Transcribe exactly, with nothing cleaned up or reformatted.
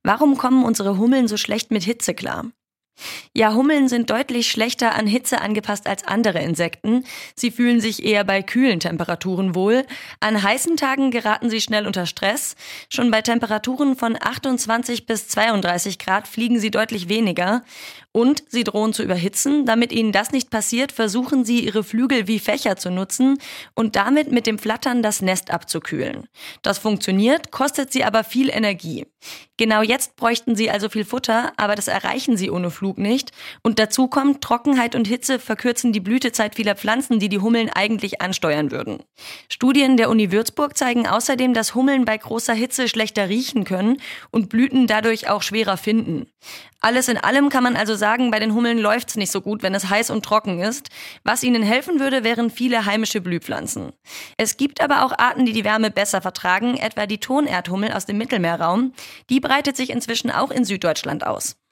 Warum kommen unsere Hummeln so schlecht mit Hitze klar? Ja, Hummeln sind deutlich schlechter an Hitze angepasst als andere Insekten. Sie fühlen sich eher bei kühlen Temperaturen wohl. An heißen Tagen geraten sie schnell unter Stress. Schon bei Temperaturen von achtundzwanzig bis zweiunddreißig Grad fliegen sie deutlich weniger. Und sie drohen zu überhitzen. Damit ihnen das nicht passiert, versuchen sie, ihre Flügel wie Fächer zu nutzen und damit mit dem Flattern das Nest abzukühlen. Das funktioniert, kostet sie aber viel Energie. Genau jetzt bräuchten sie also viel Futter, aber das erreichen sie ohne Flug nicht. Und dazu kommt, Trockenheit und Hitze verkürzen die Blütezeit vieler Pflanzen, die die Hummeln eigentlich ansteuern würden. Studien der Uni Würzburg zeigen außerdem, dass Hummeln bei großer Hitze schlechter riechen können und Blüten dadurch auch schwerer finden. Alles in allem kann man also sagen, bei den Hummeln läuft's nicht so gut, wenn es heiß und trocken ist. Was ihnen helfen würde, wären viele heimische Blühpflanzen. Es gibt aber auch Arten, die die Wärme besser vertragen, etwa die Tonerdhummel aus dem Mittelmeerraum. Die breitet sich inzwischen auch in Süddeutschland aus.